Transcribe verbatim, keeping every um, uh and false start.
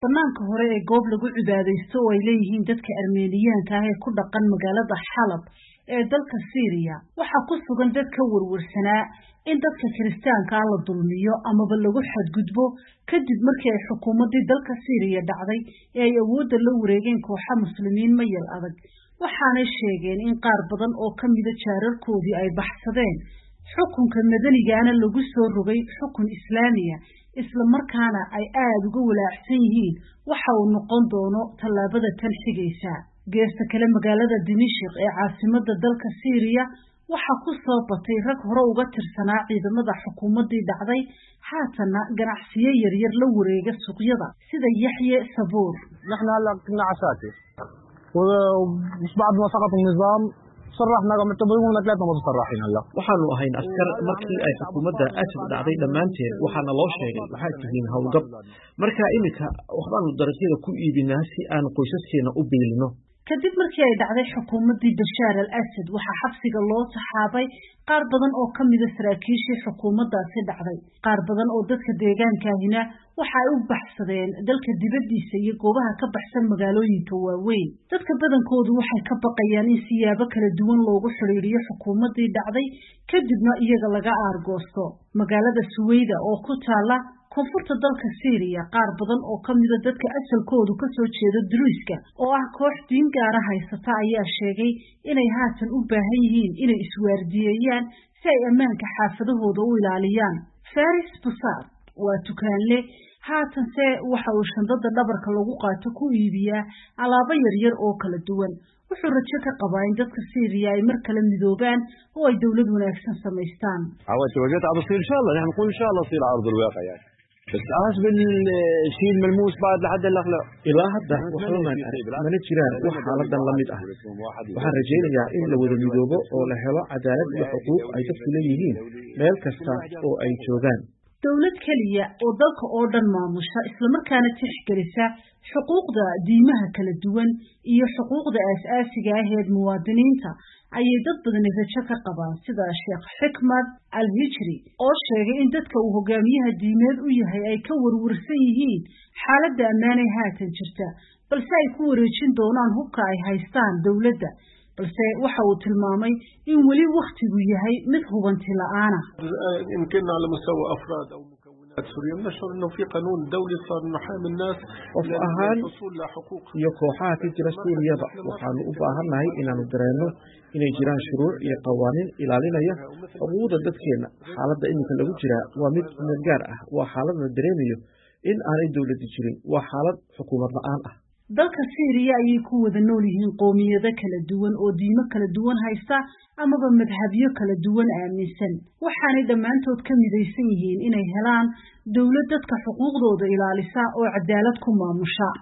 Banaanka hore ee goob lagu cibaadeysto oo ay leeyihiin dadka Armeeniyaanka ah ee ku dhaqan magaalada Xalab ee dalka Syria waxa ku sugan dad ka warwarsanaa in dadka Kiristaanka ah la dulmiyo amaba lagu xadgudbo kadib markii ay xukuumadii dalka Syria dhacday ee ay awoodda la wareegeen kooxo muslimiin mayal adag waxaanay sheegeen in qaar badan oo ka mid ah jaararkoodii ay baxsadeen xukunka madanigaana lagu soo rogay xukun Islaamiya isla markaana ay aad uga walaacsan yihiin waxa uu noqon doono tallaabada tan xigaysa geesta kale magaalada Dimashq ee caasimadda dalka Syria waxa ku soo batay rag hore uga tirsanaa ciidamada xukuumadii dhacday haatana ganacsiyo yar yar la wareega suuqyada sida Yaxye Sabuur نحن هلا كنا عساكر ومش بعد ما سقط النظام صرحنا معتبرين ثلاثة متصرحين هلا waxaanu ahayn askar markii ay xukuumadda Assad dhacday dhamaanteed waxaana loo sheegay waxay tihiin hawlgab marka imika waxbaanu darajada ku iibinaa si aan qoysaskeena u beelino kadib markii ay dhacday xukuumadii Bashar al-Assad waxa xabsiga loo taxaabay qaar badan oo kamid ah saraakiishii xukuumaddaasi dhacday qaar badan oo dadka deegaankaahina waxa ay u baxsadeen dalka dibadiisa iyo goobaha ka baxsan magaalooyinka waaweyn dadka badankoodu waxay ka baqayaan in siyaabo kala duwan loogu xiriiriyo xukuumadii dhacday kadibna iyaga laga aargoosto magaalada Suwayda oo ku taala koonfurta dalka Syria qaar badan oo kamid ah dadka asalkoodu ka soo jeeda Druuska oo ah koox diin gaar ah haysata ayaa sheegay inay haatan u baahan yihiin inay iswaardiyayaan si ay ammaanka xaafadahooda u ilaaliyaan Faris Busaar waa tukaanle haatan se waxa uu shandada dhabarka lagu qaato ku iibiyaa alaabo yar yar oo kala duwan wuxuu rajo ka qabaa in dadka Syria ay mar kale midoobaan oo ay dawlad wanaagsan samaystaan عواد توجهت على تصير إن شاء الله نحن نقول إن شاء الله تصير على أرض الواقع يعني بس عاش بالشيء الملموس بعد لحد الأخلاق ilaa hadda waxa ma mana jiraan wax xaaladan la mid ah waxaan rajaynayaa in la wada midoobo oo la helo cadaalad iyo xuquuq ay dadku leeyihiin meel kasta oo ay joogaan dawlad kaliya oo dalka oo dhan maamusha isla markaana tixgelisa xuquuqda diimaha kala duwan iyo xuquuqda aasaasiga ah ee muwaadiniinta ayay dad badan rajo ka qabaan sida Sheekh Xikmad Al-Hijri oo sheegay in dadka uu hogaamiyaha diimeed u yahay ay ka warwarsan yihiin xaaladda ammaanay haatan jirta balse ay ku wareejin doonaan hubka ay haystaan dawladda balse waxa uu tilmaamay in wali waqtigu yahay mid hubanti la'aan ah in kana ala mustawa afraad aw mukawinat Suuriya nashur inuu fi qanun dawli sar naxam الناس qof ahaan iyo kooxaha ka jira Suuriyada waxaanu u baahanahay inaanu dareeno inay jiraan shuruuc iyo qawaaniin ilaalinaya xuquuqda dadkeena xaaladda imika lagu jira waa mid gaar ah waa xaalad la dareemayo in aanay dawladda jirin waa xaalad xukuumad la'aan ah dalka Syria ayay ku wada nool yihiin qoomiyado kala duwan oo diimo kala duwan haysta amaba madhabyo kala duwan aaminsan waxaanay dhammaantood ka midaysan yihiin inay helaan dawlad dadka xuquuqdooda ilaalisa oo cadaalad ku maamusha